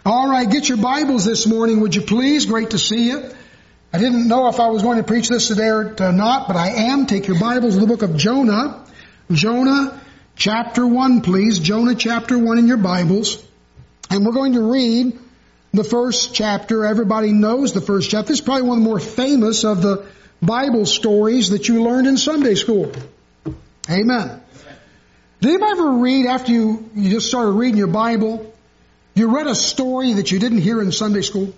All right, get your Bibles this morning, would you please? Great to see you. I didn't know if I was going to preach this today or not, but I am. Take your Bibles to the book of Jonah. Jonah chapter 1, please. Jonah chapter 1 in your Bibles. And we're going to read the first chapter. Everybody knows the first chapter. This is probably one of the more famous of the Bible stories that you learned in Sunday school. Amen. Did anybody ever read, after you just started reading your Bible, you read a story that you didn't hear in Sunday school?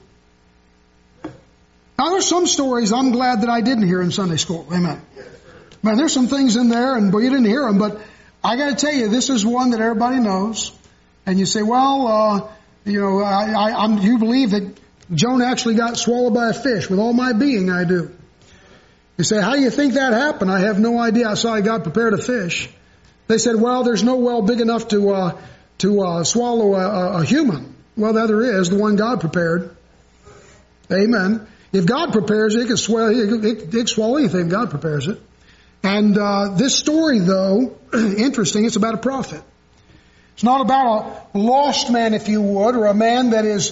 Now, there's some stories I'm glad that I didn't hear in Sunday school. Amen. Man, there's some things in there, and you didn't hear them, but I got to tell you, this is one that everybody knows. And you say, well, you believe that Jonah actually got swallowed by a fish. With all my being, I do. You say, how do you think that happened? I have no idea. I saw God prepared a fish. They said, well, there's no well big enough to swallow a human. Well, there is, the one God prepared. Amen. If God prepares it, it can swallow anything if God prepares it. And this story, though, interesting, it's about a prophet. It's not about a lost man, if you would, or a man that is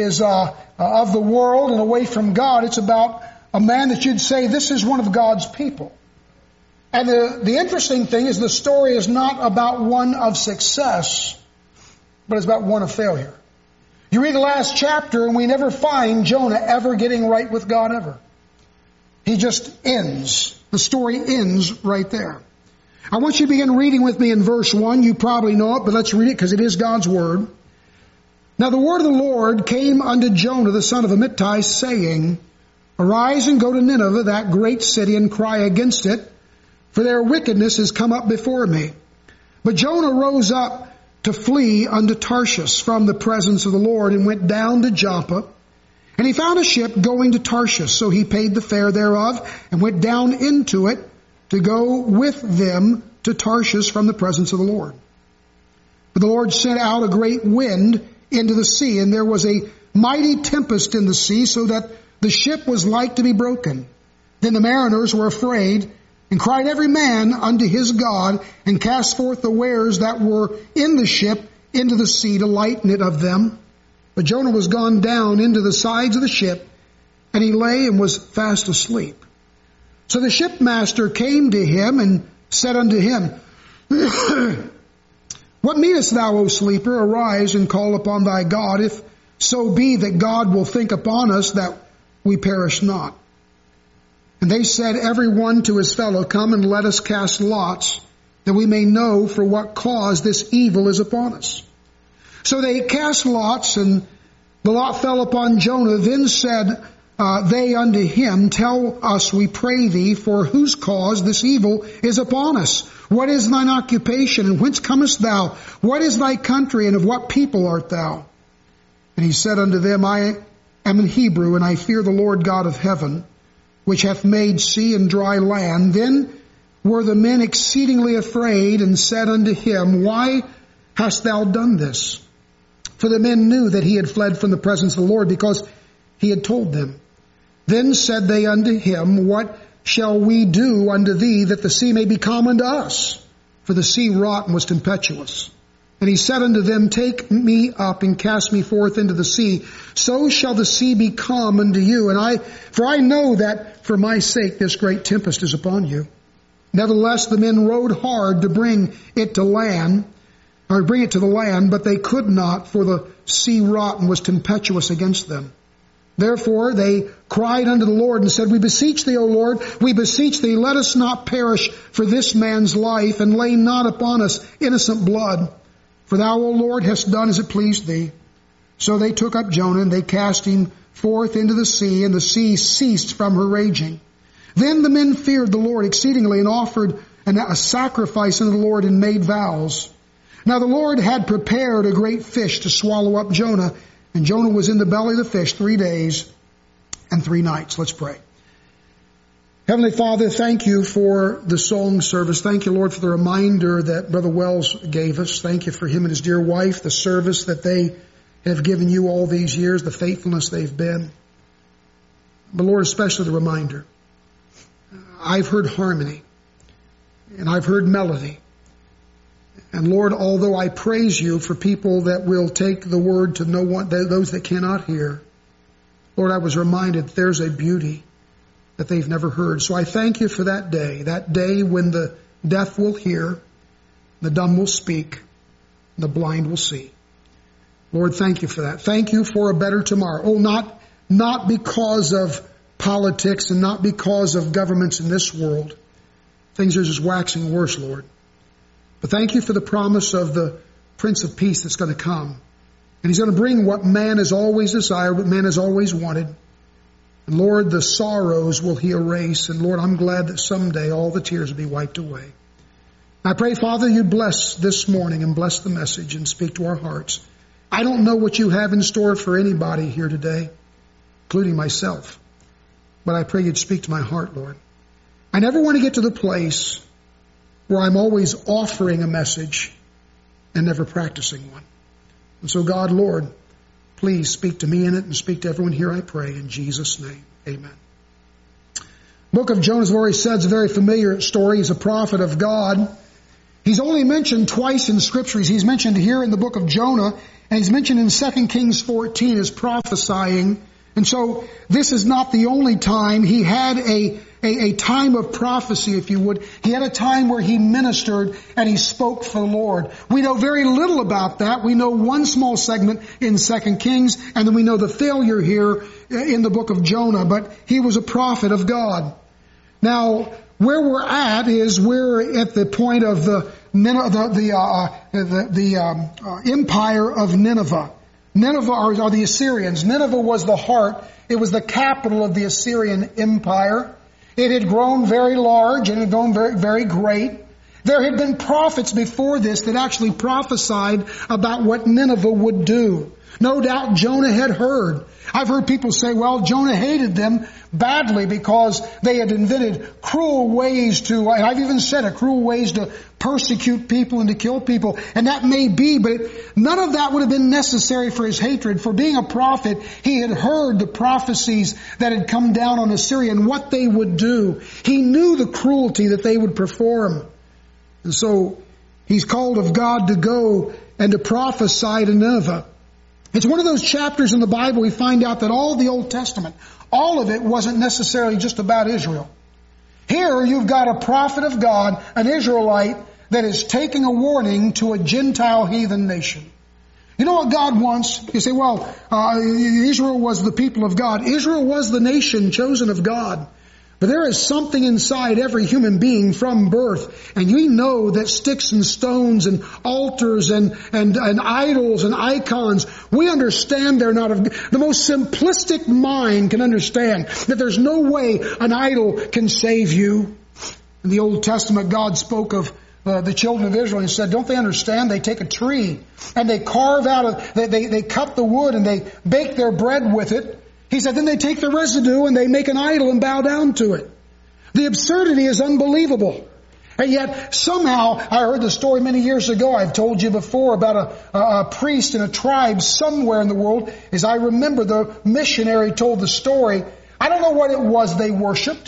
of the world and away from God. It's about a man that you'd say, this is one of God's people. And the interesting thing is the story is not about one of success, but it's about one of failure. You read the last chapter and we never find Jonah ever getting right with God ever. He just ends. The story ends right there. I want you to begin reading with me in verse 1. You probably know it, but let's read it because it is God's word. Now the word of the Lord came unto Jonah, the son of Amittai, saying, Arise and go to Nineveh, that great city, and cry against it, for their wickedness is come up before me. But Jonah rose up to flee unto Tarshish from the presence of the Lord, and went down to Joppa. And he found a ship going to Tarshish, so he paid the fare thereof, and went down into it to go with them to Tarshish from the presence of the Lord. But the Lord sent out a great wind into the sea, and there was a mighty tempest in the sea, so that the ship was like to be broken. Then the mariners were afraid, and cried every man unto his God, and cast forth the wares that were in the ship into the sea to lighten it of them. But Jonah was gone down into the sides of the ship, and he lay and was fast asleep. So the shipmaster came to him and said unto him, What meanest thou, O sleeper? Arise and call upon thy God, if so be that God will think upon us that we perish not. And they said, every one to his fellow, Come and let us cast lots, that we may know for what cause this evil is upon us. So they cast lots, and the lot fell upon Jonah. Then said they unto him, Tell us, we pray thee, for whose cause this evil is upon us. What is thine occupation, and whence comest thou? What is thy country, and of what people art thou? And he said unto them, I am an Hebrew, and I fear the Lord God of heaven, which hath made sea and dry land. Then were the men exceedingly afraid, and said unto him, Why hast thou done this? For the men knew that he had fled from the presence of the Lord, because he had told them. Then said they unto him, What shall we do unto thee, that the sea may be calm unto us? For the sea wrought and was tempestuous. And he said unto them, Take me up and cast me forth into the sea. So shall the sea be calm unto you. For I know that for my sake this great tempest is upon you. Nevertheless, the men rowed hard to bring it to land, or bring it to the land, but they could not, for the sea wrought and was tempestuous against them. Therefore they cried unto the Lord and said, We beseech thee, O Lord, we beseech thee, let us not perish for this man's life, and lay not upon us innocent blood. For thou, O Lord, hast done as it pleased thee. So they took up Jonah, and they cast him forth into the sea, and the sea ceased from her raging. Then the men feared the Lord exceedingly, and offered a sacrifice unto the Lord, and made vows. Now the Lord had prepared a great fish to swallow up Jonah, and Jonah was in the belly of the fish 3 days and 3 nights. Let's pray. Heavenly Father, thank you for the song service. Thank you, Lord, for the reminder that Brother Wells gave us. Thank you for him and his dear wife, the service that they have given you all these years, the faithfulness they've been. But Lord, especially the reminder. I've heard harmony, and I've heard melody, And Lord, although I praise you for people that will take the word to no one, those that cannot hear, Lord, I was reminded there's a beauty that they've never heard. So I thank you for that day when the deaf will hear, the dumb will speak, and the blind will see. Lord, thank you for that. Thank you for a better tomorrow. Oh, not because of politics and not because of governments in this world. Things are just waxing worse, Lord. But thank you for the promise of the Prince of Peace that's going to come. And he's going to bring what man has always desired, what man has always wanted. And Lord, the sorrows will he erase. And Lord, I'm glad that someday all the tears will be wiped away. I pray, Father, you'd bless this morning and bless the message and speak to our hearts. I don't know what you have in store for anybody here today, including myself. But I pray you'd speak to my heart, Lord. I never want to get to the place where I'm always offering a message and never practicing one. And so, God, Lord, please speak to me in it and speak to everyone here, I pray, in Jesus' name. Amen. Book of Jonah, as I've already said, is a very familiar story. He's a prophet of God. He's only mentioned twice in Scripture. He's mentioned here in the book of Jonah, and he's mentioned in 2 Kings 14 as prophesying. And so this is not the only time. He had a time of prophecy, if you would. He had a time where he ministered and he spoke for the Lord. We know very little about that. We know one small segment in 2 Kings, and then we know the failure here in the book of Jonah. But he was a prophet of God. Now, where we're at is we're at the point of the empire of Nineveh. Nineveh are the Assyrians. Nineveh was the heart. It was the capital of the Assyrian Empire. It had grown very large and had grown very, very great. There had been prophets before this that actually prophesied about what Nineveh would do. No doubt Jonah had heard. I've heard people say, well, Jonah hated them badly because they had invented cruel ways to, I've even said it, cruel ways to persecute people and to kill people. And that may be, but none of that would have been necessary for his hatred. For being a prophet, he had heard the prophecies that had come down on Assyria and what they would do. He knew the cruelty that they would perform. And so he's called of God to go and to prophesy to Nineveh. It's one of those chapters in the Bible we find out that all the Old Testament, all of it wasn't necessarily just about Israel. Here you've got a prophet of God, an Israelite, that is taking a warning to a Gentile heathen nation. You know what God wants? You say, well, Israel was the people of God. Israel was the nation chosen of God. But there is something inside every human being from birth. And we know that sticks and stones and altars and idols and icons, we understand they're not of, the most simplistic mind can understand that there's no way an idol can save you. In the Old Testament, God spoke of the children of Israel and said, don't they understand? They take a tree and they carve out, they cut the wood and they bake their bread with it. He said, then they take the residue and they make an idol and bow down to it. The absurdity is unbelievable. And yet, somehow, I heard the story many years ago. I've told you before about a priest in a tribe somewhere in the world. As I remember, the missionary told the story. I don't know what it was they worshipped.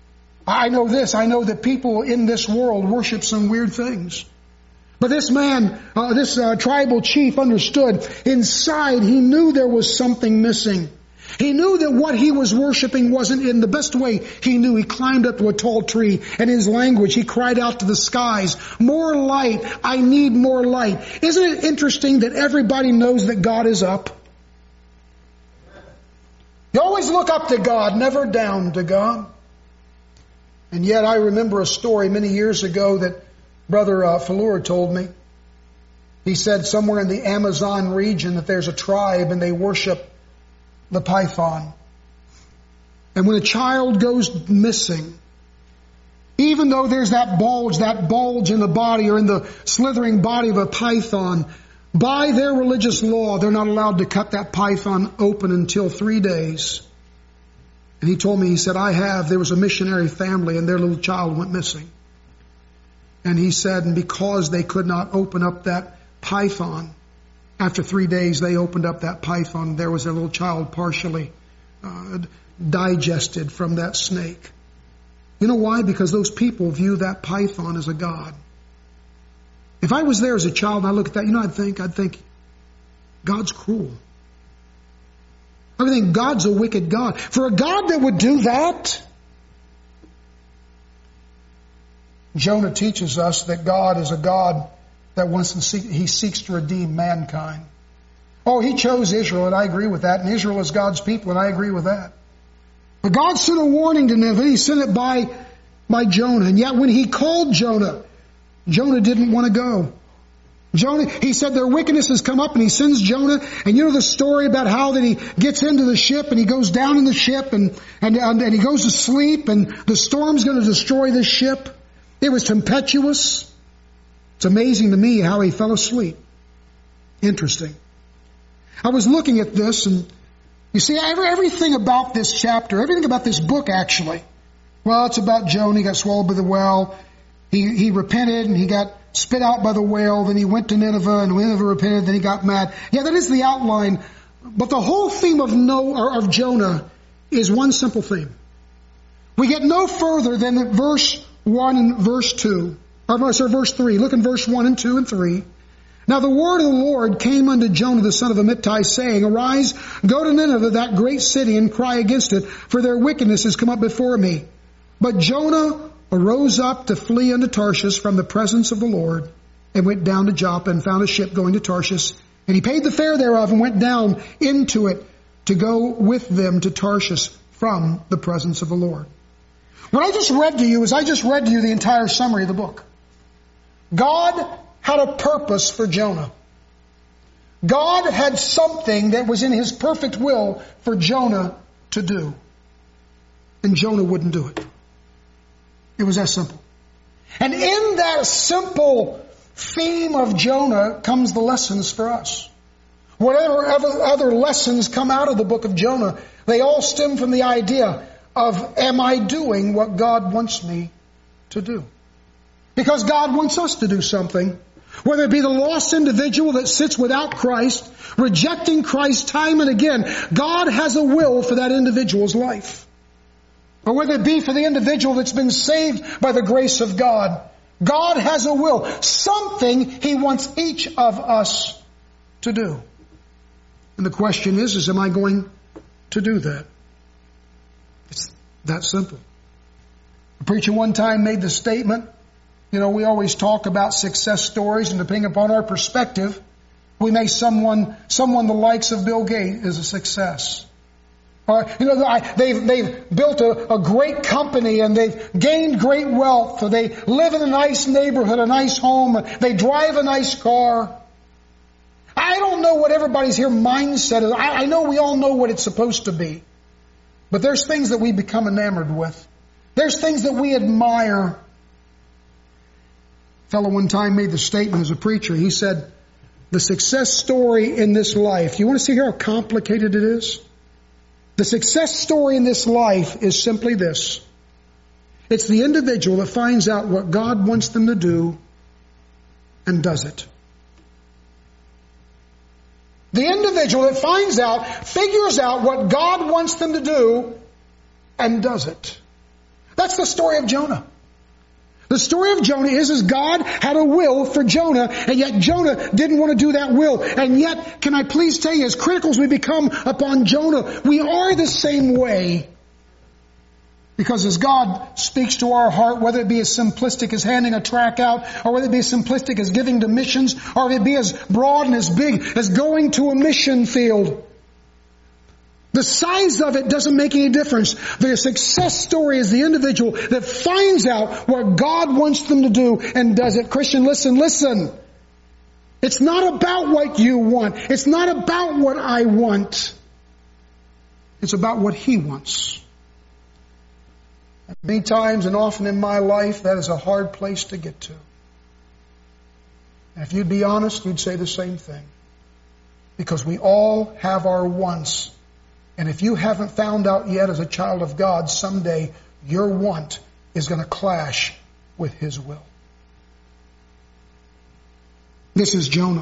I know this. I know that people in this world worship some weird things. But this man, this tribal chief understood. Inside, he knew there was something missing. He knew that what he was worshiping wasn't in the best way. He knew. He climbed up to a tall tree, and in his language he cried out to the skies, more light, I need more light. Isn't it interesting that everybody knows that God is up? You always look up to God, never down to God. And yet I remember a story many years ago that Brother Falur told me. He said somewhere in the Amazon region that there's a tribe and they worship the python. And when a child goes missing, even though there's that bulge in the body or in the slithering body of a python, by their religious law, they're not allowed to cut that python open until 3 days. And he told me, he said, there was a missionary family and their little child went missing. And he said, and because they could not open up that python, after 3 days, they opened up that python. There was a little child partially digested from that snake. You know why? Because those people view that python as a god. If I was there as a child and I look at that, I'd think, God's cruel. I would think God's a wicked God. For a God that would do that, Jonah teaches us that God is a God that He seeks to redeem mankind. Oh, He chose Israel, and I agree with that. And Israel is God's people, and I agree with that. But God sent a warning to Nineveh. He sent it by Jonah. And yet when He called Jonah, Jonah didn't want to go. He said their wickedness has come up, and He sends Jonah. And you know the story about how that he gets into the ship and he goes down in the ship and he goes to sleep and the storm's going to destroy this ship. It was tempestuous. It's amazing to me how he fell asleep. Interesting. I was looking at this, and you see everything about this chapter, everything about this book actually. Well, it's about Jonah. He got swallowed by the whale. He repented and he got spit out by the whale. Then he went to Nineveh, and Nineveh repented. Then he got mad. Yeah, that is the outline. But the whole theme of Jonah is one simple theme. We get no further than verse 1 and verse 2. Verse 3. Look in verse 1 and 2 and 3. Now the word of the Lord came unto Jonah the son of Amittai, saying, Arise, go to Nineveh, that great city, and cry against it, for their wickedness has come up before me. But Jonah arose up to flee unto Tarshish from the presence of the Lord, and went down to Joppa, and found a ship going to Tarshish. And he paid the fare thereof, and went down into it to go with them to Tarshish from the presence of the Lord. What I just read to you is the entire summary of the book. God had a purpose for Jonah. God had something that was in His perfect will for Jonah to do. And Jonah wouldn't do it. It was that simple. And in that simple theme of Jonah comes the lessons for us. Whatever other lessons come out of the book of Jonah, they all stem from the idea of, am I doing what God wants me to do? Because God wants us to do something. Whether it be the lost individual that sits without Christ, rejecting Christ time and again, God has a will for that individual's life. Or whether it be for the individual that's been saved by the grace of God, God has a will. Something He wants each of us to do. And the question is am I going to do that? It's that simple. A preacher one time made the statement, we always talk about success stories, and depending upon our perspective, we make someone the likes of Bill Gates is a success. Or, they've built a great company and they've gained great wealth, or they live in a nice neighborhood, a nice home, they drive a nice car. I don't know what everybody's here mindset is. I know we all know what it's supposed to be. But there's things that we become enamored with. There's things that we admire. A fellow one time made the statement as a preacher. He said, the success story in this life, you want to see how complicated it is? The success story in this life is simply this. It's the individual that finds out what God wants them to do and does it. The individual that figures out what God wants them to do and does it. That's the story of Jonah. The story of Jonah is God had a will for Jonah, and yet Jonah didn't want to do that will. And yet, can I please tell you, as critical as we become upon Jonah, we are the same way. Because as God speaks to our heart, whether it be as simplistic as handing a tract out, or whether it be as simplistic as giving to missions, or whether it be as broad and as big as going to a mission field, the size of it doesn't make any difference. The success story is the individual that finds out what God wants them to do and does it. Christian, listen. It's not about what you want. It's not about what I want. It's about what He wants. Many times and often in my life, that is a hard place to get to. And if you'd be honest, you'd say the same thing. Because we all have our wants. And if you haven't found out yet as a child of God, someday your want is going to clash with His will. This is Jonah.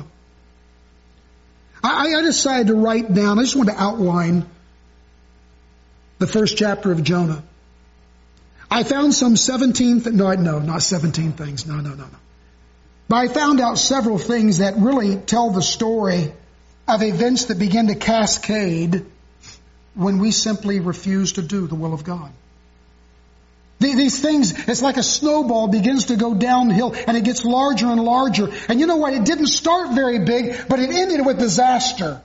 I decided to write down, I just wanted to outline the first chapter of Jonah. I found some 17, not 17 things, no. But I found out several things that really tell the story of events that begin to cascade when we simply refuse to do the will of God. These things, it's like a snowball begins to go downhill and it gets larger and larger. And you know what? It didn't start very big, but it ended with disaster.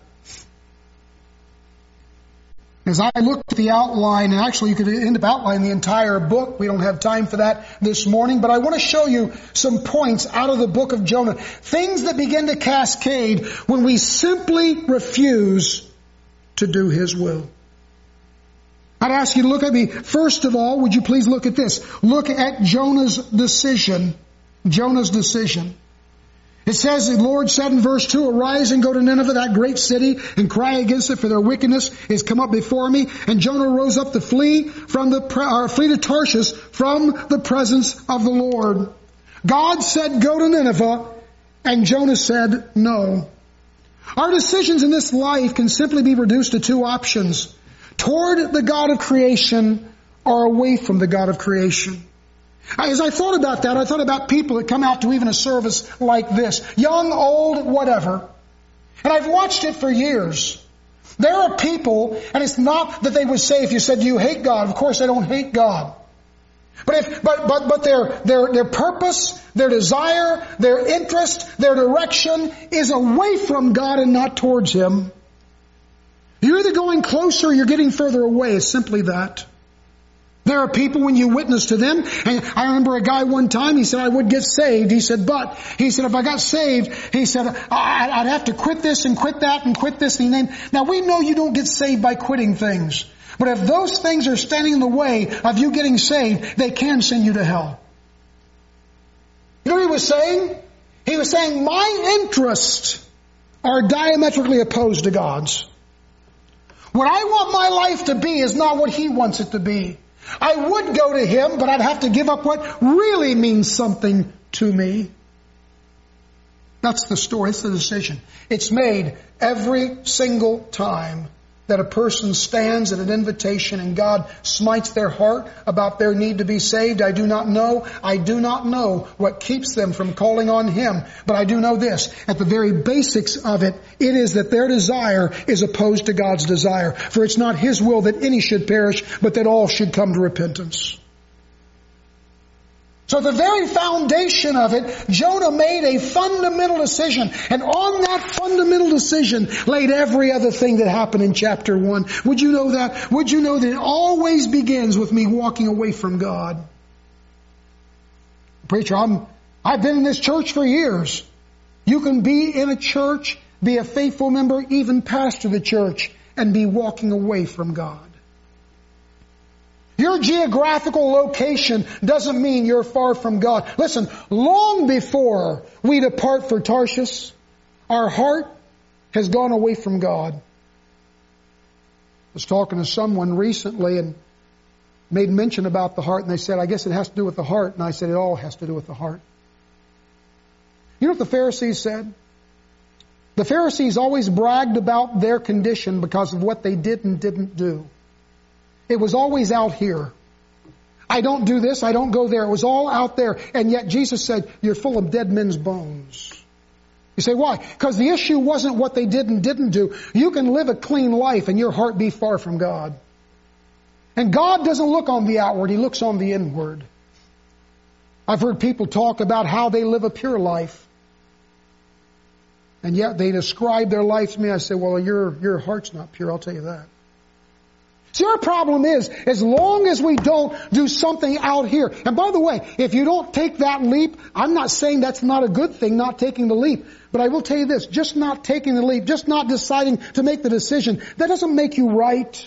As I looked at the outline, and actually you could end up outlining the entire book. We don't have time for that this morning, but I want to show you some points out of the book of Jonah. Things that begin to cascade when we simply refuse to do His will. I'd ask you to look at me. First of all, would you please look at this? Look at Jonah's decision. Jonah's decision. It says, the Lord said in verse 2, "Arise and go to Nineveh, that great city, and cry against it, for their wickedness is come up before me." And Jonah rose up to flee to Tarshish from the presence of the Lord. God said, "Go to Nineveh," and Jonah said, "No." Our decisions in this life can simply be reduced to two options: toward the God of creation or away from the God of creation. As I thought about that, I thought about people that come out to even a service like this. Young, old, whatever. And I've watched it for years. There are people, and it's not that they would say, if you said, "Do you hate God?" Of course I don't hate God. But their purpose, their desire, their interest, their direction is away from God and not towards Him. You're either going closer or you're getting further away. It's simply that. There are people, when you witness to them, and I remember a guy one time, he said, "I would get saved." He said, if I got saved, he said, I'd have to quit this and quit that and quit this. And now we know you don't get saved by quitting things. But if those things are standing in the way of you getting saved, they can send you to hell. You know what he was saying? He was saying, my interests are diametrically opposed to God's. What I want my life to be is not what He wants it to be. I would go to Him, but I'd have to give up what really means something to me. That's the story. It's the decision. It's made every single time that a person stands at an invitation and God smites their heart about their need to be saved. I do not know. I do not know what keeps them from calling on Him. But I do know this. At the very basics of it, it is that their desire is opposed to God's desire. For it's not His will that any should perish, but that all should come to repentance. So at the very foundation of it, Jonah made a fundamental decision. And on that fundamental decision laid every other thing that happened in chapter 1. Would you know that? Would you know that it always begins with me walking away from God? Preacher, I've been in this church for years. You can be in a church, be a faithful member, even pastor the church, and be walking away from God. Your geographical location doesn't mean you're far from God. Listen, long before we depart for Tarshish, our heart has gone away from God. I was talking to someone recently and made mention about the heart, and they said, "I guess it has to do with the heart." And I said, "It all has to do with the heart." You know what the Pharisees said? The Pharisees always bragged about their condition because of what they did and didn't do. It was always out here. I don't do this, I don't go there. It was all out there. And yet Jesus said, "You're full of dead men's bones." You say, why? Because the issue wasn't what they did and didn't do. You can live a clean life and your heart be far from God. And God doesn't look on the outward, He looks on the inward. I've heard people talk about how they live a pure life. And yet they describe their life to me. I say, "Well, your heart's not pure, I'll tell you that." See, our problem is, as long as we don't do something out here, and by the way, if you don't take that leap, I'm not saying that's not a good thing, not taking the leap, but I will tell you this, just not taking the leap, just not deciding to make the decision, that doesn't make you right.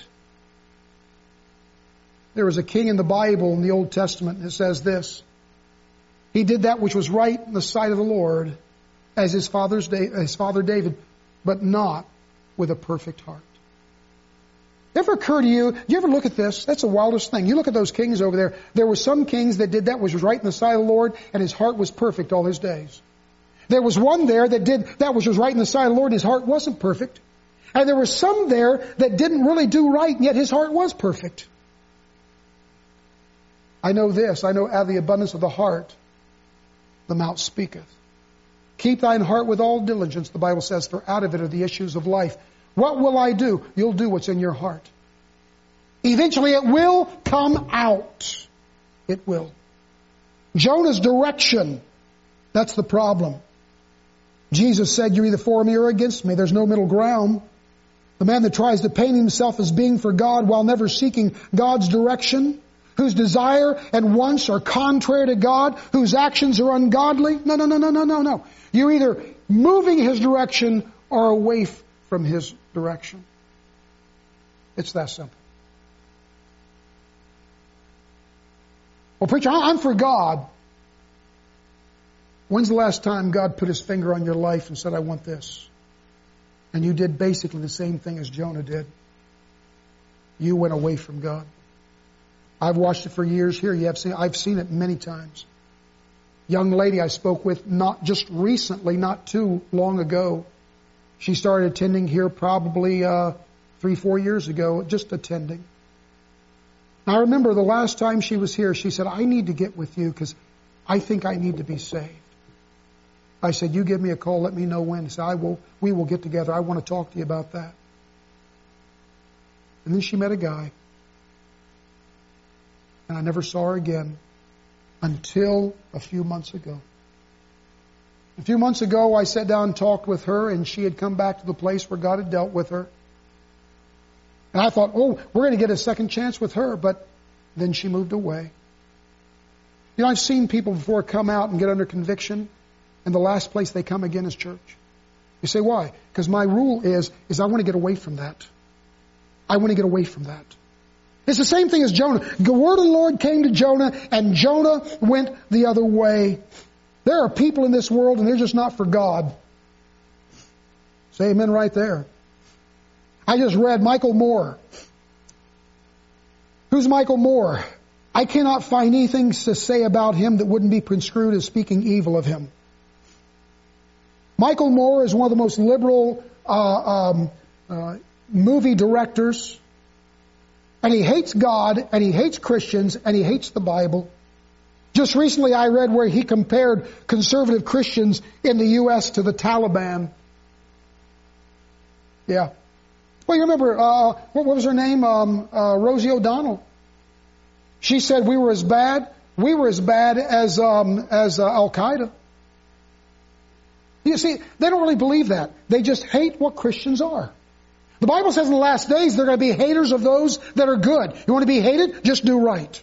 There was a king in the Bible in the Old Testament, and it says this: he did that which was right in the sight of the Lord, as his father David, but not with a perfect heart. Ever occur to you, do you ever look at this? That's the wildest thing. You look at those kings over there. There were some kings that did that which was right in the sight of the Lord, and his heart was perfect all his days. There was one there that did that which was right in the sight of the Lord, and his heart wasn't perfect. And there were some there that didn't really do right, and yet his heart was perfect. I know this. I know out of the abundance of the heart, the mouth speaketh. Keep thine heart with all diligence, the Bible says, for out of it are the issues of life. What will I do? You'll do what's in your heart. Eventually it will come out. It will. Jonah's direction, that's the problem. Jesus said, you're either for me or against me. There's no middle ground. The man that tries to paint himself as being for God while never seeking God's direction, whose desire and wants are contrary to God, whose actions are ungodly. No. You're either moving His direction or away from His direction. It's that simple. Well, preacher, I'm for God. When's the last time God put His finger on your life and said, I want this? And you did basically the same thing as Jonah did. You went away from God. I've watched it for years here. I've seen it many times. Young lady I spoke with not just recently, not too long ago. She started attending here probably 3-4 years ago, just attending. I remember the last time she was here, she said, I need to get with you because I think I need to be saved. I said, you give me a call, let me know when. She said, we will get together. I want to talk to you about that. And then she met a guy. And I never saw her again until a few months ago. A few months ago, I sat down and talked with her, and she had come back to the place where God had dealt with her. And I thought, we're going to get a second chance with her, but then she moved away. You know, I've seen people before come out and get under conviction, and the last place they come again is church. You say, why? Because my rule is I want to get away from that. I want to get away from that. It's the same thing as Jonah. The word of the Lord came to Jonah, and Jonah went the other way. There are people in this world, and they're just not for God. Say amen right there. I just read Michael Moore. Who's Michael Moore? I cannot find anything to say about him that wouldn't be construed as speaking evil of him. Michael Moore is one of the most liberal movie directors. And he hates God, and he hates Christians, and he hates the Bible. Just recently I read where he compared conservative Christians in the U.S. to the Taliban. Yeah. Well, you remember, what was her name? Rosie O'Donnell. She said we were as bad as Al-Qaeda. You see, they don't really believe that. They just hate what Christians are. The Bible says in the last days they're going to be haters of those that are good. You want to be hated? Just do right.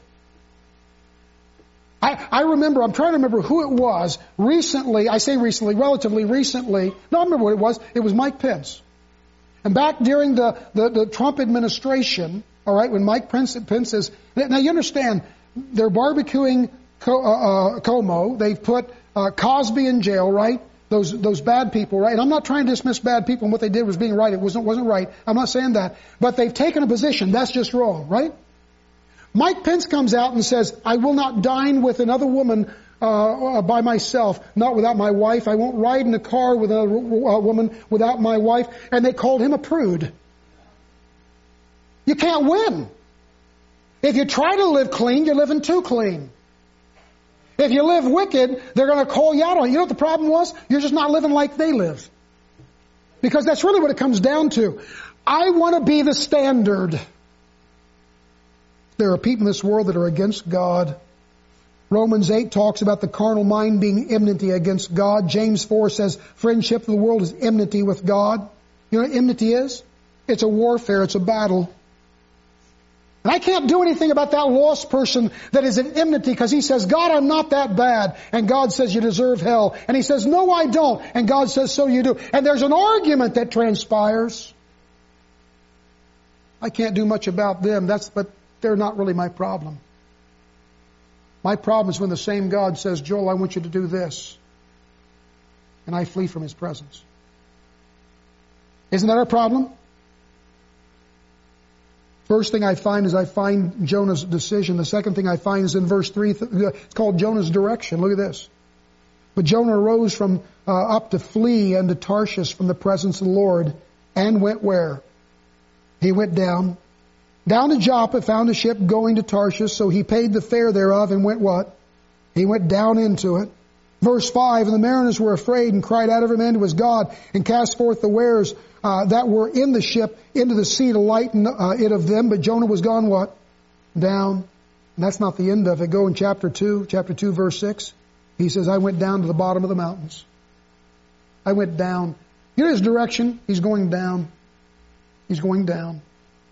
I remember, I'm trying to remember who it was recently, I say recently, relatively recently. No, I remember what it was. It was Mike Pence. And back during the Trump administration, all right, when Mike Pence is, now you understand, they're barbecuing Cuomo. They've put Cosby in jail, right? Those bad people, right? And I'm not trying to dismiss bad people and what they did was being right. It wasn't right. I'm not saying that. But they've taken a position. That's just wrong, right? Mike Pence comes out and says, I will not dine with another woman by myself, not without my wife. I won't ride in a car with another woman without my wife. And they called him a prude. You can't win. If you try to live clean, you're living too clean. If you live wicked, they're going to call you out on it. You know what the problem was? You're just not living like they live. Because that's really what it comes down to. I want to be the standard. There are people in this world that are against God. Romans 8 talks about the carnal mind being enmity against God. James 4 says friendship of the world is enmity with God. You know what enmity is? It's a warfare. It's a battle. And I can't do anything about that lost person that is in enmity because he says, God, I'm not that bad. And God says, you deserve hell. And he says, no, I don't. And God says, so you do. And there's an argument that transpires. I can't do much about them. But they're not really my problem. My problem is when the same God says, Joel, I want you to do this. And I flee from His presence. Isn't that our problem? First thing I find is I find Jonah's decision. The second thing I find is in verse 3. It's called Jonah's direction. Look at this. But Jonah arose from up to flee unto Tarshish from the presence of the Lord, and went where? He went down to Joppa, found a ship going to Tarshish, so he paid the fare thereof and went what? He went down into it. Verse 5, and the mariners were afraid and cried out every man to his God and cast forth the wares that were in the ship into the sea to lighten it of them. But Jonah was gone what? Down. And that's not the end of it. Go in chapter 2 verse 6. He says, I went down to the bottom of the mountains. I went down. You know his direction? He's going down. He's going down.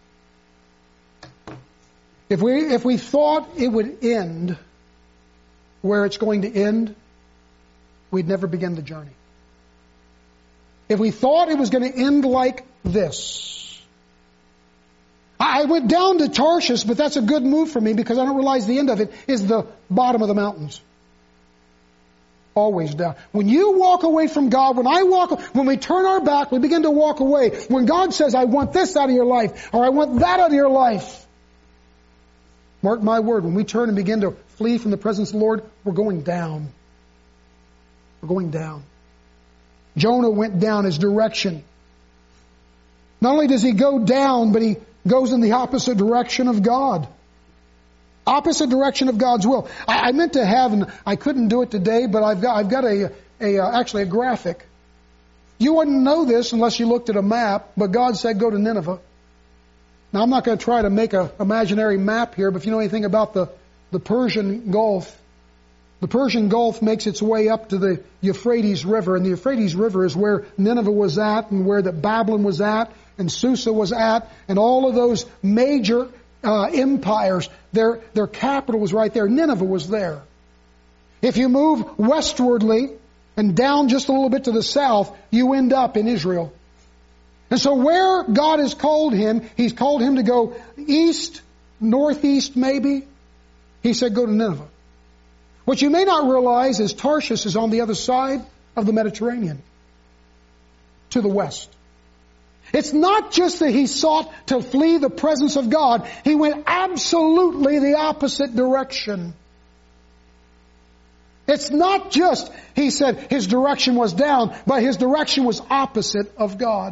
If we thought it would end where it's going to end, we'd never begin the journey. If we thought it was going to end like this. I went down to Tarshish, but that's a good move for me because I don't realize the end of it is the bottom of the mountains. Always down. When you walk away from God, when we turn our back, we begin to walk away. When God says, I want this out of your life, or I want that out of your life, mark my word, when we turn and begin to flee from the presence of the Lord, we're going down. We're going down. Jonah went down his direction. Not only does he go down, but he goes in the opposite direction of God. Opposite direction of God's will. I meant to have, and I couldn't do it today, but I've got actually a graphic. You wouldn't know this unless you looked at a map, but God said go to Nineveh. Now I'm not going to try to make an imaginary map here, but if you know anything about the Persian Gulf, the Persian Gulf makes its way up to the Euphrates River, and the Euphrates River is where Nineveh was at, and where the Babylon was at, and Susa was at, and all of those major empires, their capital was right there. Nineveh was there. If you move westwardly and down just a little bit to the south, you end up in Israel. And so where God has called him, He's called him to go east, northeast maybe. He said go to Nineveh. What you may not realize is Tarshish is on the other side of the Mediterranean, to the west. It's not just that he sought to flee the presence of God. He went absolutely the opposite direction. It's not just, he said, his direction was down, but his direction was opposite of God.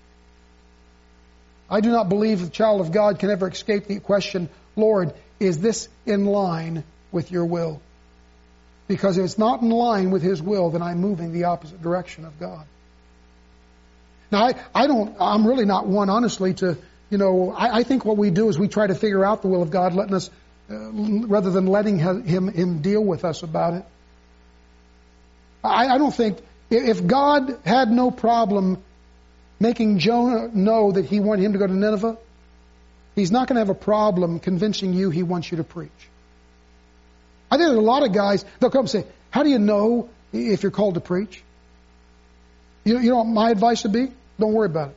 I do not believe the child of God can ever escape the question, Lord, is this in line with your will? Because if it's not in line with His will, then I'm moving the opposite direction of God. Now, I'm really not one, honestly, to, I think what we do is we try to figure out the will of God, letting us, rather than letting Him deal with us about it. I don't think, if God had no problem making Jonah know that He wanted him to go to Nineveh, He's not going to have a problem convincing you He wants you to preach. I think there's a lot of guys, they'll come and say, how do you know if you're called to preach? You know what my advice would be? Don't worry about it.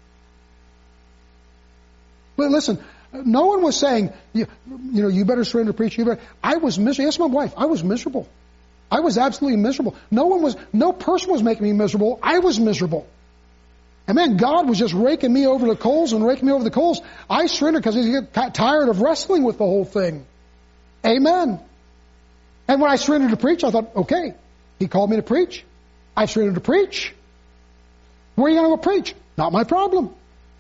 But listen, no one was saying, you better surrender to preach. I was miserable. Yes, my wife, I was miserable. I was absolutely miserable. No person was making me miserable. I was miserable. And man, God was just raking me over the coals and raking me over the coals. I surrendered because He got tired of wrestling with the whole thing. Amen. And when I surrendered to preach, I thought, okay, He called me to preach. I surrendered to preach. Where are you going to go preach? Not my problem.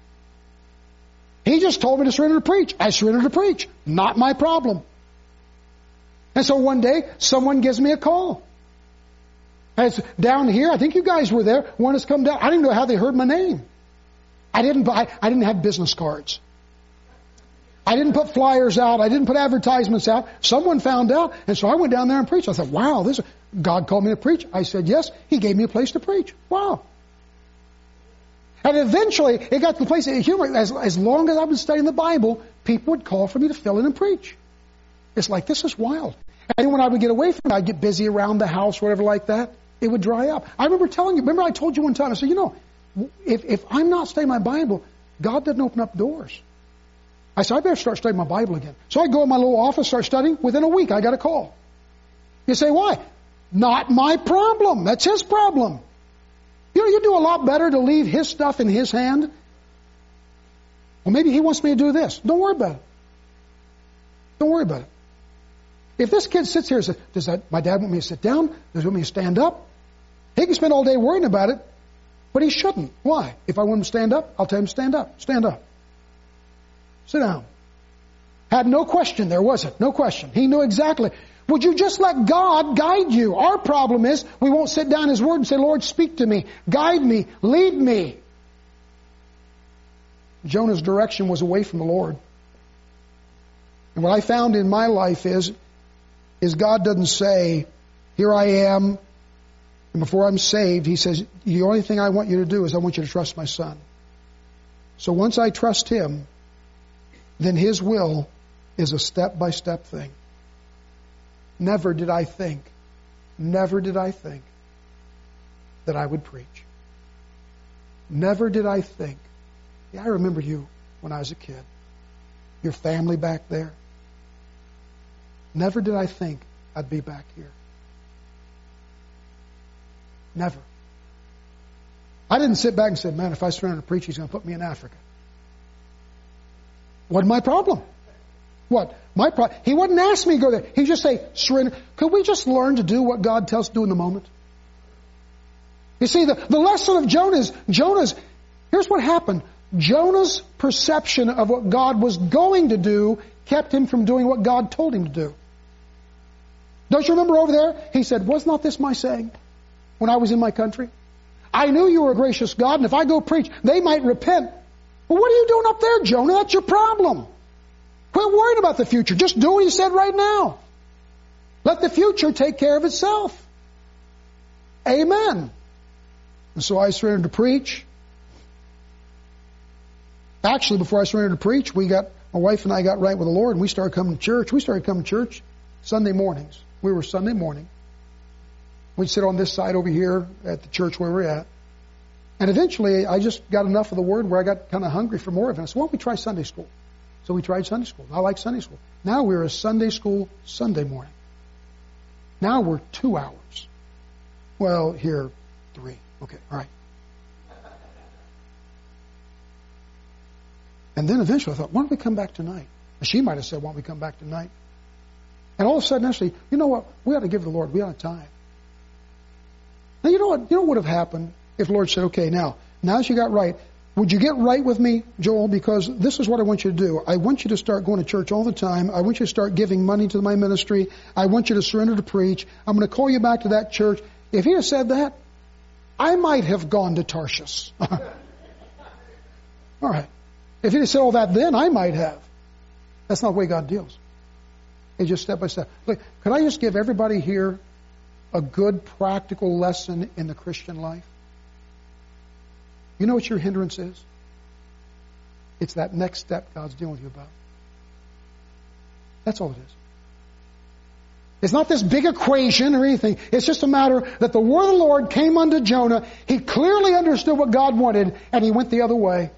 He just told me to surrender to preach. I surrendered to preach. Not my problem. And so one day, someone gives me a call. And it's down here. I think you guys were there. One has come down. I didn't know how they heard my name. I didn't have business cards. I didn't put flyers out. I didn't put advertisements out. Someone found out, and so I went down there and preached. I thought, wow, God called me to preach. I said, yes. He gave me a place to preach. Wow. And eventually, it got to the place that as long as I've been studying the Bible, people would call for me to fill in and preach. It's like, this is wild. And then when I would get away from it, I'd get busy around the house, whatever like that. It would dry up. I remember I told you one time, I said, if I'm not studying my Bible, God doesn't open up doors. I said, I better start studying my Bible again. So I go in my little office, start studying. Within a week, I got a call. You say, why? Not my problem. That's His problem. You do a lot better to leave His stuff in His hand. Well, maybe He wants me to do this. Don't worry about it. Don't worry about it. If this kid sits here and says, my dad want me to sit down? Does he want me to stand up? He can spend all day worrying about it, but he shouldn't. Why? If I want him to stand up, I'll tell him to stand up. Stand up. Sit down. Had no question there, was it? No question. He knew exactly. Would you just let God guide you? Our problem is we won't sit down in His Word and say, Lord, speak to me, guide me, lead me. Jonah's direction was away from the Lord. And what I found in my life is God doesn't say, here I am, and before I'm saved, He says, the only thing I want you to do is I want you to trust my Son. So once I trust Him, then His will is a step-by-step thing. Never did I think that I would preach. Never did I think. Yeah, I remember you when I was a kid. Your family back there. Never did I think I'd be back here. Never. I didn't sit back and say, man, if I surrender to preach, He's going to put me in Africa. Wasn't my problem. What? My problem. He wouldn't ask me to go there. He'd just say, surrender. Could we just learn to do what God tells us to do in the moment? You see, the lesson of Jonah's, here's what happened. Jonah's perception of what God was going to do kept him from doing what God told him to do. Don't you remember over there? He said, was not this my saying when I was in my country? I knew you were a gracious God, and if I go preach, they might repent. Well, what are you doing up there, Jonah? That's your problem. Quit worrying about the future. Just do what He said right now. Let the future take care of itself. Amen. And so I surrendered to preach. Actually, before I surrendered to preach, my wife and I got right with the Lord, and we started coming to church. We started coming to church Sunday mornings. We were Sunday morning. We'd sit on this side over here at the church where we're at. And eventually, I just got enough of the Word where I got kind of hungry for more of it. I said, why don't we try Sunday school? So we tried Sunday school. I like Sunday school. Now we're a Sunday school Sunday morning. Now we're 2 hours. Well, here, 3. Okay, all right. And then eventually I thought, why don't we come back tonight? And she might have said, why don't we come back tonight? And all of a sudden, actually, you know what? We ought to give the Lord, we ought to tithe. Now, you know what? You know what would have happened if the Lord said, okay, now that you got right, would you get right with me, Joel? Because this is what I want you to do. I want you to start going to church all the time. I want you to start giving money to my ministry. I want you to surrender to preach. I'm going to call you back to that church. If he had said that, I might have gone to Tarshish. All right. If he had said all that then, I might have. That's not the way God deals. It's just step by step. Look, could I just give everybody here a good practical lesson in the Christian life? You know what your hindrance is? It's that next step God's dealing with you about. That's all it is. It's not this big equation or anything. It's just a matter that the word of the Lord came unto Jonah. He clearly understood what God wanted, and he went the other way.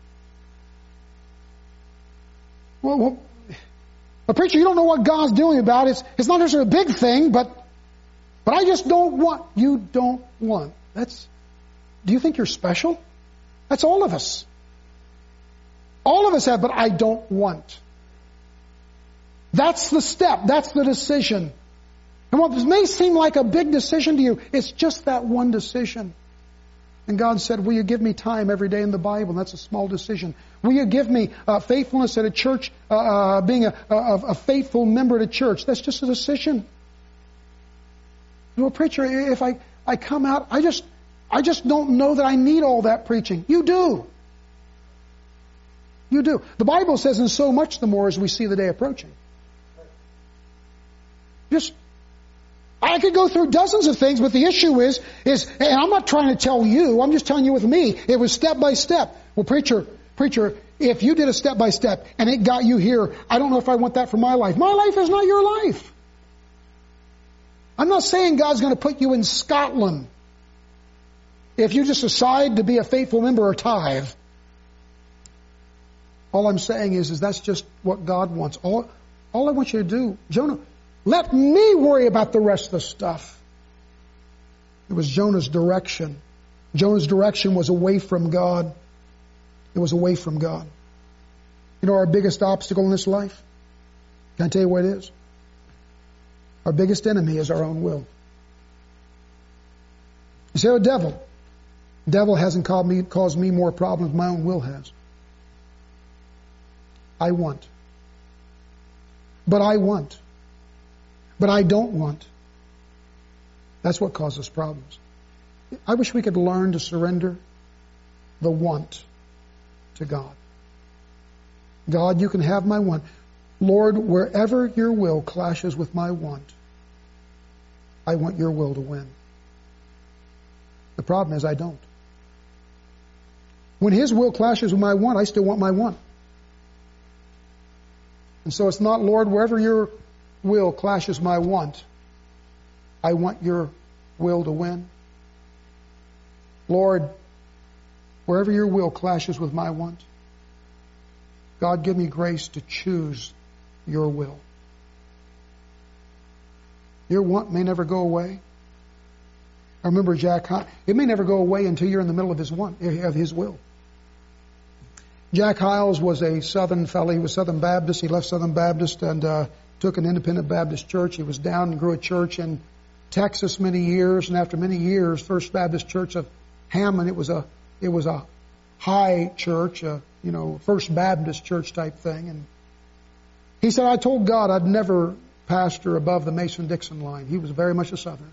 Well, preacher, you don't know what God's doing about it. It's not necessarily a big thing, but I just don't want. You don't want. Do you think you're special? That's all of us. All of us have, but I don't want. That's the step. That's the decision. And what may seem like a big decision to you, it's just that one decision. And God said, will you give me time every day in the Bible? And that's a small decision. Will you give me faithfulness at a church, being a faithful member at a church? That's just a decision. Well, preacher, if I come out, I just don't know that I need all that preaching. You do. You do. The Bible says, and so much the more as we see the day approaching. I could go through dozens of things, but the issue is, and I'm not trying to tell you, I'm just telling you with me, it was step by step. Well, preacher, if you did a step by step and it got you here, I don't know if I want that for my life. My life is not your life. I'm not saying God's going to put you in Scotland if you just decide to be a faithful member or tithe. All I'm saying is that's just what God wants. All I want you to do, Jonah, let me worry about the rest of the stuff. It was Jonah's direction. Jonah's direction was away from God. It was away from God. You know our biggest obstacle in this life? Can I tell you what it is? Our biggest enemy is our own will. You say, oh, devil. The devil hasn't caused me more problems than my own will has. I want. But I want. but I don't want. That's what causes problems. I wish we could learn to surrender the want to God. God, you can have my want. Lord, wherever your will clashes with my want, I want your will to win. The problem is I don't. When his will clashes with my want, I still want my want. And so it's not, Lord, wherever your will clashes my want, I want your will to win. Lord, wherever your will clashes with my want, God, give me grace to choose your will. Your want may never go away. I remember Jack Hyles. It may never go away until you're in the middle of his want, of his will. Jack Hyles was a Southern fellow. He was Southern Baptist. He left Southern Baptist and took an independent Baptist church. He was down and grew a church in Texas many years. And after many years, First Baptist Church of Hammond, it was a high church, First Baptist church type thing. And he said, I told God I'd never pastor above the Mason-Dixon line. He was very much a Southerner.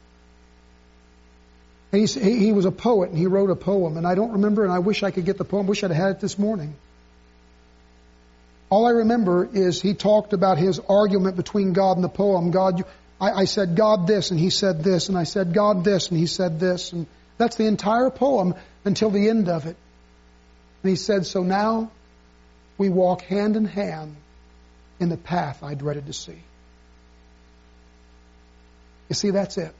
And he was a poet, and he wrote a poem, and I don't remember, and I wish I could get the poem. Wish I'd had it this morning. All I remember is he talked about his argument between God and the poem. I said, God this, and he said this, and I said, God this, and he said this, and that's the entire poem until the end of it. And he said, so now we walk hand in hand in the path I dreaded to see. You see, that's it.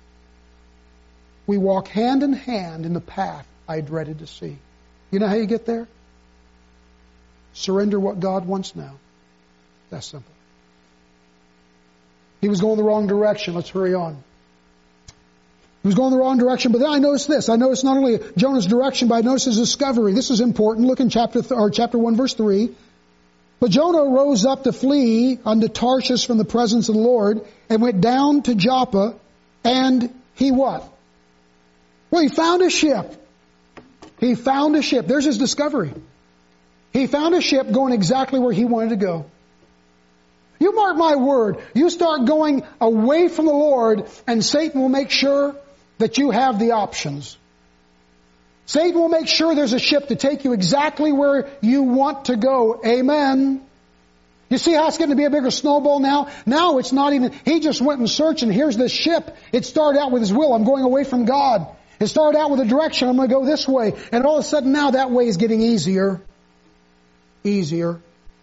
We walk hand in hand in the path I dreaded to see. You know how you get there? Surrender what God wants now. That's simple. He was going the wrong direction. Let's hurry on. He was going the wrong direction, but then I noticed this. I noticed not only Jonah's direction, but I noticed his discovery. This is important. Look in chapter 1, verse 3. But Jonah rose up to flee unto Tarshish from the presence of the Lord, and went down to Joppa, and he what? Well, he found a ship. He found a ship. There's his discovery. He found a ship going exactly where he wanted to go. You mark my word, you start going away from the Lord, and Satan will make sure that you have the options. Satan will make sure there's a ship to take you exactly where you want to go. Amen. You see how it's getting to be a bigger snowball now? Now it's not even, he just went and searched, and here's this ship. It started out with his will. I'm going away from God. It started out with a direction. I'm going to go this way. And all of a sudden now that way is getting easier. Easier.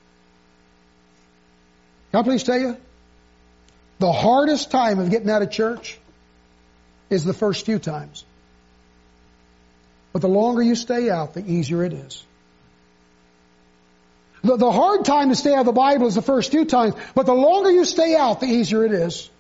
Can I please tell you? The hardest time of getting out of church is the first few times. But the longer you stay out, the easier it is. The hard time to stay out of the Bible is the first few times, but the longer you stay out, the easier it is.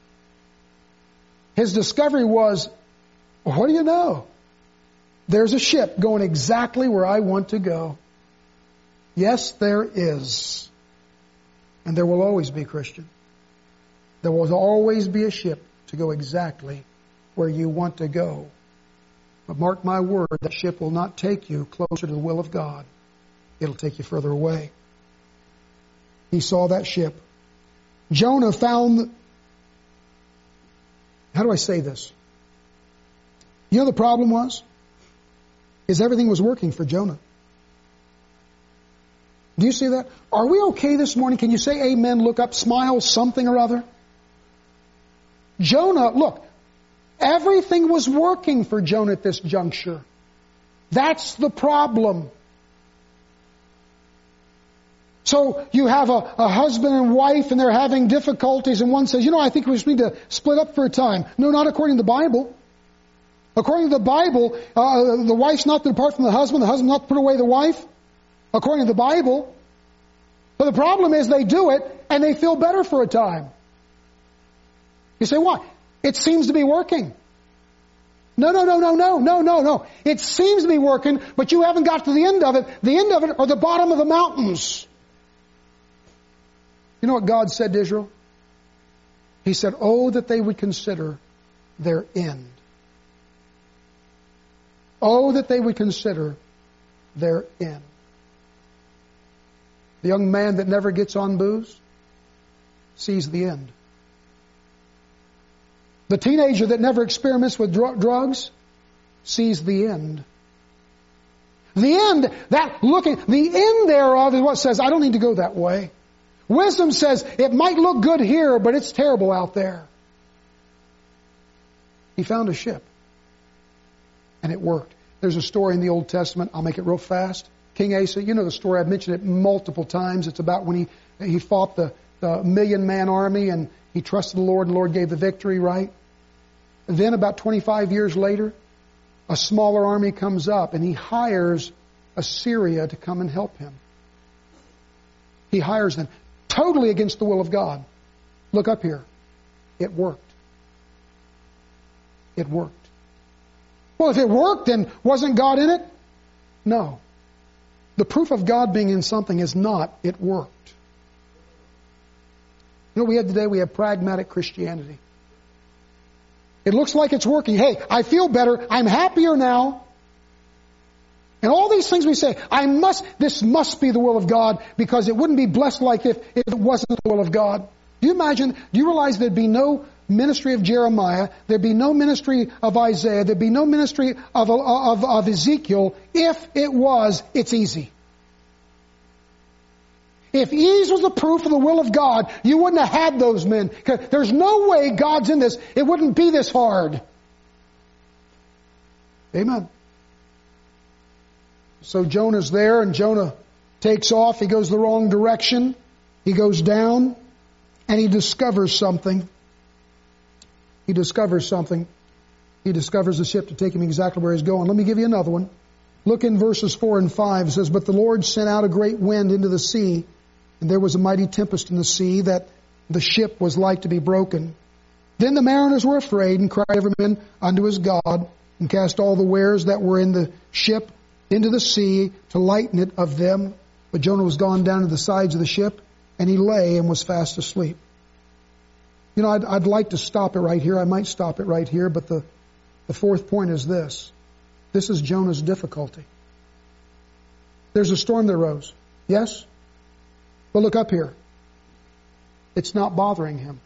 His discovery was, what do you know? There's a ship going exactly where I want to go. Yes, there is. And there will always be, Christian. There will always be a ship to go exactly where you want to go. But mark my word, that ship will not take you closer to the will of God. It'll take you further away. He saw that ship. Jonah found... How do I say this? You know the problem was? Is everything was working for Jonah. Do you see that? Are we okay this morning? Can you say amen, look up, smile, something or other? Jonah, look, everything was working for Jonah at this juncture. That's the problem. So you have a husband and wife, and they're having difficulties, and one says, I think we just need to split up for a time. No, not according to the Bible. According to the Bible, the wife's not to depart from the husband not to put away the wife. According to the Bible. But the problem is they do it, and they feel better for a time. You say, why? It seems to be working. No. It seems to be working, but you haven't got to the end of it. The end of it are the bottom of the mountains. You know what God said to Israel? He said, oh, that they would consider their end. Oh, that they would consider their end. The young man that never gets on booze sees the end. The teenager that never experiments with drugs sees the end. The end, the end thereof is what says, I don't need to go that way. Wisdom says, it might look good here, but it's terrible out there. He found a ship. And it worked. There's a story in the Old Testament. I'll make it real fast. King Asa, you know the story. I've mentioned it multiple times. It's about when he fought the 1,000,000-man army and he trusted the Lord and the Lord gave the victory, right? And then about 25 years later, a smaller army comes up and he hires Assyria to come and help him. He hires them. Totally against the will of God. Look up here. It worked. It worked. Well, if it worked, then wasn't God in it? No. The proof of God being in something is not, it worked. You know what we have today? We have pragmatic Christianity. It looks like it's working. Hey, I feel better. I'm happier now. And all these things we say, this must be the will of God because it wouldn't be blessed like if it wasn't the will of God. Do you realize there'd be no ministry of Jeremiah, there'd be no ministry of Isaiah, there'd be no ministry of Ezekiel if it's easy. If ease was the proof of the will of God, you wouldn't have had those men. There's no way God's in this. It wouldn't be this hard. Amen. So Jonah's there, and Jonah takes off. He goes the wrong direction. He goes down, and he discovers something. He discovers something. He discovers the ship to take him exactly where he's going. Let me give you another one. Look in verses 4 and 5. It says, But the Lord sent out a great wind into the sea, and there was a mighty tempest in the sea, that the ship was like to be broken. Then the mariners were afraid, and cried every man unto his God, and cast all the wares that were in the ship into the sea to lighten it of them. But Jonah was gone down to the sides of the ship, and he lay and was fast asleep. You know, I'd like to stop it right here. I might stop it right here, but the fourth point is this. This is Jonah's difficulty. There's a storm that arose. Yes? But look up here. It's not bothering him.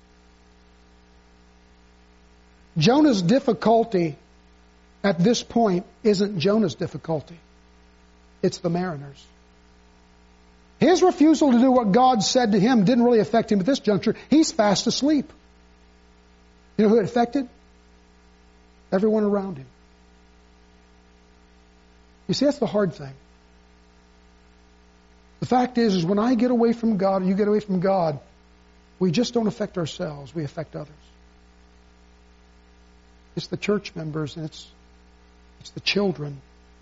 Jonah's difficulty at this point isn't Jonah's difficulty. It's the mariners. His refusal to do what God said to him didn't really affect him at this juncture. He's fast asleep. You know who it affected? Everyone around him. You see, that's the hard thing. The fact is when I get away from God, or you get away from God, we just don't affect ourselves. We affect others. It's the church members, and it's the children.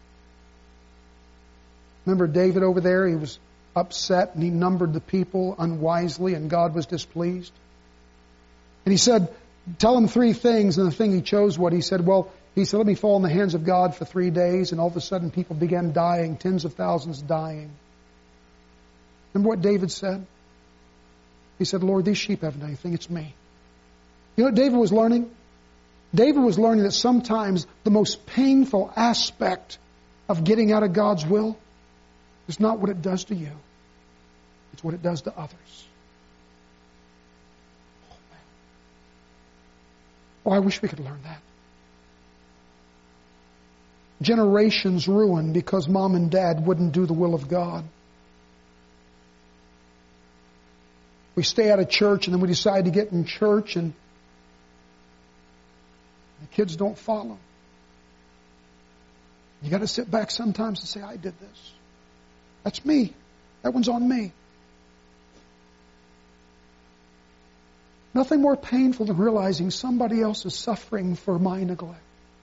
Remember David over there? He was upset, and he numbered the people unwisely, and God was displeased. And he said, tell him 3 things, and the thing he chose, what? He said, let me fall in the hands of God for 3 days, and all of a sudden people began dying, tens of thousands dying. Remember what David said? He said, Lord, these sheep haven't done anything, it's me. You know what David was learning? David was learning that sometimes the most painful aspect of getting out of God's will is not what it does to you. It's what it does to others. Oh, I wish we could learn that. Generations ruined because mom and dad wouldn't do the will of God. We stay out of church, and then we decide to get in church, and the kids don't follow. You got to sit back sometimes and say, I did this. That's me. That one's on me. Nothing more painful than realizing somebody else is suffering for my neglect.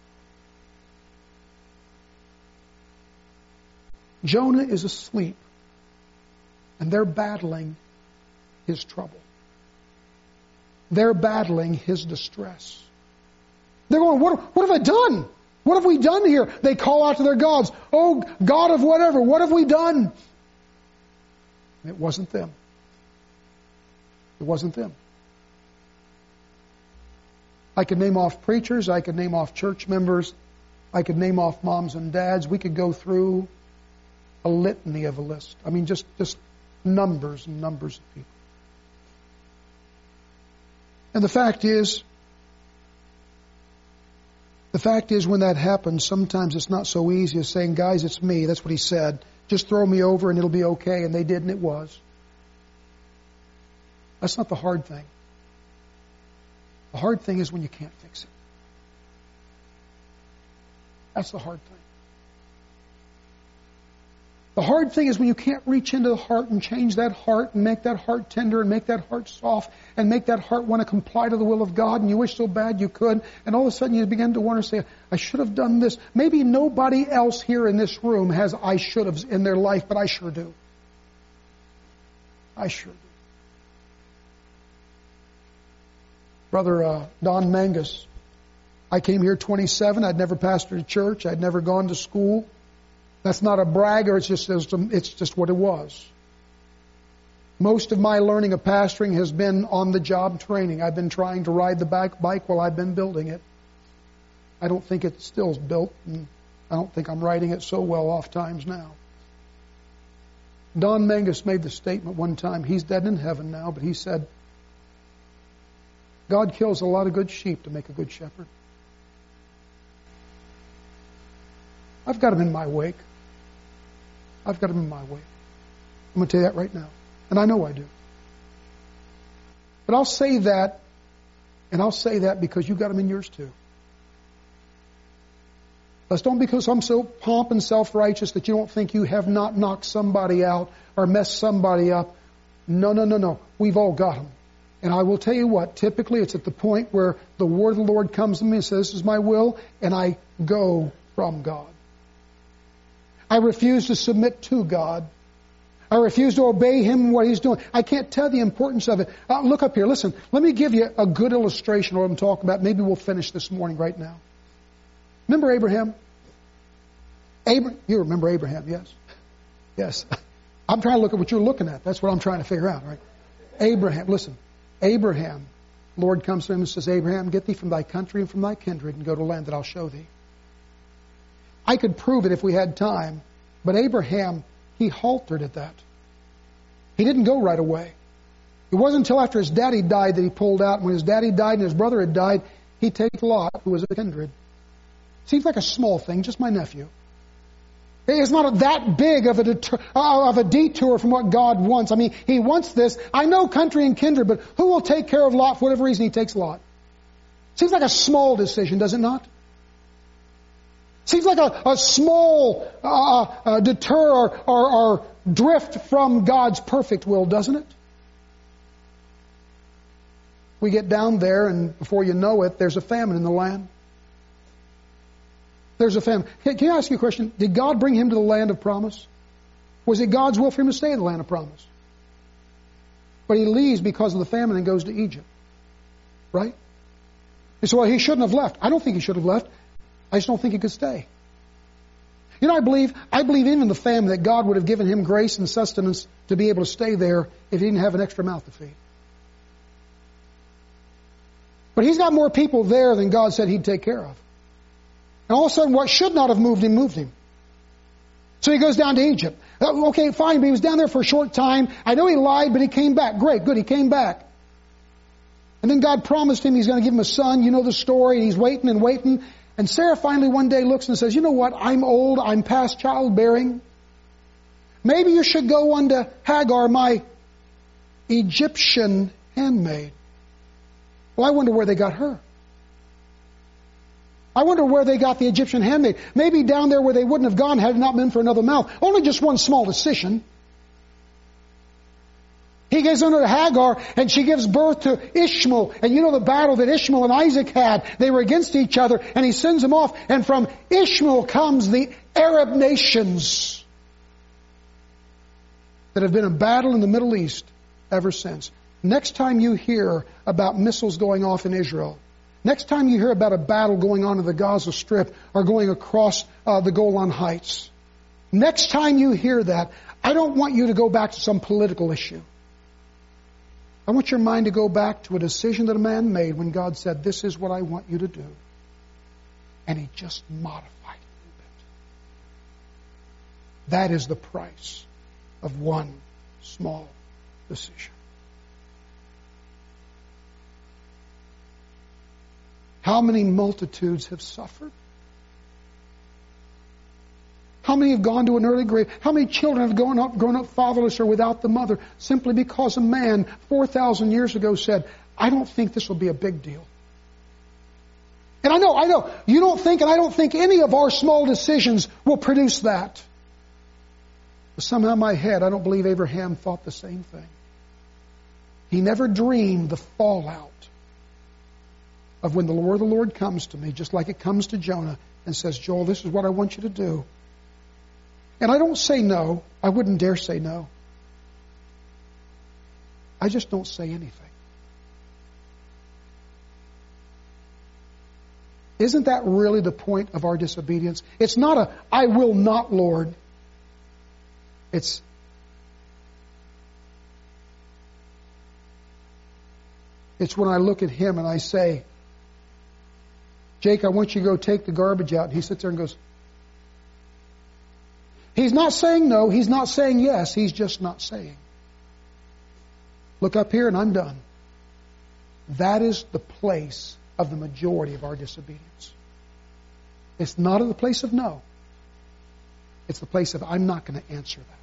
Jonah is asleep, and they're battling his trouble. They're battling his distress. They're going, what have I done? What have we done here? They call out to their gods. Oh, God of whatever, what have we done? It wasn't them. It wasn't them. I could name off preachers. I could name off church members. I could name off moms and dads. We could go through a litany of a list. I mean, just numbers and numbers of people. And the fact is, The fact is, when that happens, sometimes it's not so easy as saying, guys, it's me. That's what he said. Just throw me over and it'll be okay. And they did, and it was. That's not the hard thing. The hard thing is when you can't fix it. That's the hard thing. The hard thing is when you can't reach into the heart and change that heart and make that heart tender and make that heart soft and make that heart want to comply to the will of God, and you wish so bad you could, and all of a sudden you begin to wonder, say, I should have done this. Maybe nobody else here in this room has I should have in their life, but I sure do. I sure do. Brother Don Mangus, I came here 27. I'd never pastored a church. I'd never gone to school. That's not a bragger. It's just what it was. Most of my learning of pastoring has been on-the-job training. I've been trying to ride the bike while I've been building it. I don't think it's still built, and I don't think I'm riding it so well off times now. Don Mangus made the statement one time. He's dead in heaven now, but he said, God kills a lot of good sheep to make a good shepherd. I've got him in my wake. I've got him in my wake. I'm going to tell you that right now. And I know I do. But I'll say that, and I'll say that because you got him in yours too. Let's don't because I'm so pomp and self-righteous that you don't think you have not knocked somebody out or messed somebody up. No. We've all got them. And I will tell you what, typically it's at the point where the word of the Lord comes to me and says, this is my will, and I go from God. I refuse to submit to God. I refuse to obey Him in what He's doing. I can't tell the importance of it. Look up here. Listen, let me give you a good illustration of what I'm talking about. Maybe we'll finish this morning right now. Remember Abraham? You remember Abraham, yes? Yes. I'm trying to look at what you're looking at. That's what I'm trying to figure out, right? Abraham, listen. Abraham, Lord comes to him and says, Abraham, get thee from thy country and from thy kindred and go to a land that I'll show thee. I could prove it if we had time, but Abraham, he halted at that. He didn't go right away. It wasn't until after his daddy died that he pulled out. When his daddy died and his brother had died, he'd take Lot, who was a kindred. Seems like a small thing, just my nephew. It's not that big of a detour from what God wants. I mean, He wants this. I know country and kindred, but who will take care of Lot for whatever reason He takes Lot? Seems like a small decision, does it not? Seems like a small deter or drift from God's perfect will, doesn't it? We get down there, and before you know it, there's a famine in the land. There's a famine. Can I ask you a question? Did God bring him to the land of promise? Was it God's will for him to stay in the land of promise? But he leaves because of the famine and goes to Egypt. Right? And so he shouldn't have left. I don't think he should have left. I just don't think he could stay. You know, I believe even in the famine that God would have given him grace and sustenance to be able to stay there if he didn't have an extra mouth to feed. But he's got more people there than God said He'd take care of. And all of a sudden, what should not have moved him. So he goes down to Egypt. Okay, fine, but he was down there for a short time. I know he lied, but he came back. Great, good, he came back. And then God promised him He's going to give him a son. You know the story. And he's waiting and waiting. And Sarah finally one day looks and says, you know what? I'm old. I'm past childbearing. Maybe you should go unto Hagar, my Egyptian handmaid. Well, I wonder where they got her. I wonder where they got the Egyptian handmaid. Maybe down there where they wouldn't have gone had it not been for another mouth. Only just one small decision. He gets under Hagar, and she gives birth to Ishmael. And you know the battle that Ishmael and Isaac had. They were against each other, and he sends them off. And from Ishmael comes the Arab nations that have been in battle in the Middle East ever since. Next time you hear about missiles going off in Israel, next time you hear about a battle going on in the Gaza Strip or going across the Golan Heights, next time you hear that, I don't want you to go back to some political issue. I want your mind to go back to a decision that a man made when God said, this is what I want you to do. And He just modified it a little bit. That is the price of one small decision. How many multitudes have suffered? How many have gone to an early grave? How many children have grown up fatherless or without the mother simply because a man 4,000 years ago said, I don't think this will be a big deal. And I know, you don't think, and I don't think any of our small decisions will produce that. But somehow in my head, I don't believe Abraham thought the same thing. He never dreamed the fallout of when the word of the Lord comes to me, just like it comes to Jonah, and says, Joel, this is what I want you to do. And I don't say no. I wouldn't dare say no. I just don't say anything. Isn't that really the point of our disobedience? It's not a, I will not, Lord. It's when I look at Him and I say, Jake, I want you to go take the garbage out. And He sits there and goes, He's not saying no. He's not saying yes. He's just not saying. Look up here and I'm done. That is the place of the majority of our disobedience. It's not at the place of no. It's the place of I'm not going to answer that.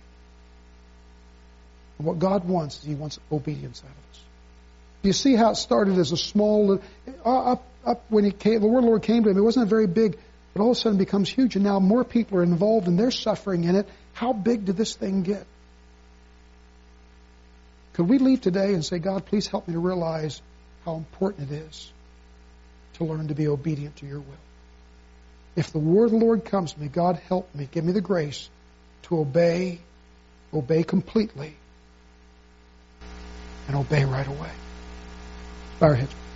And what God wants is He wants obedience out of us. Do you see how it started as a small, up when the word of the Lord came to him, it wasn't very big, but all of a sudden it becomes huge, and now more people are involved and they're suffering in it. How big did this thing get? Could we leave today and say, God, please help me to realize how important it is to learn to be obedient to your will? If the word of the Lord comes to me, God, help me, give me the grace to obey completely, and obey right away. Bow our heads.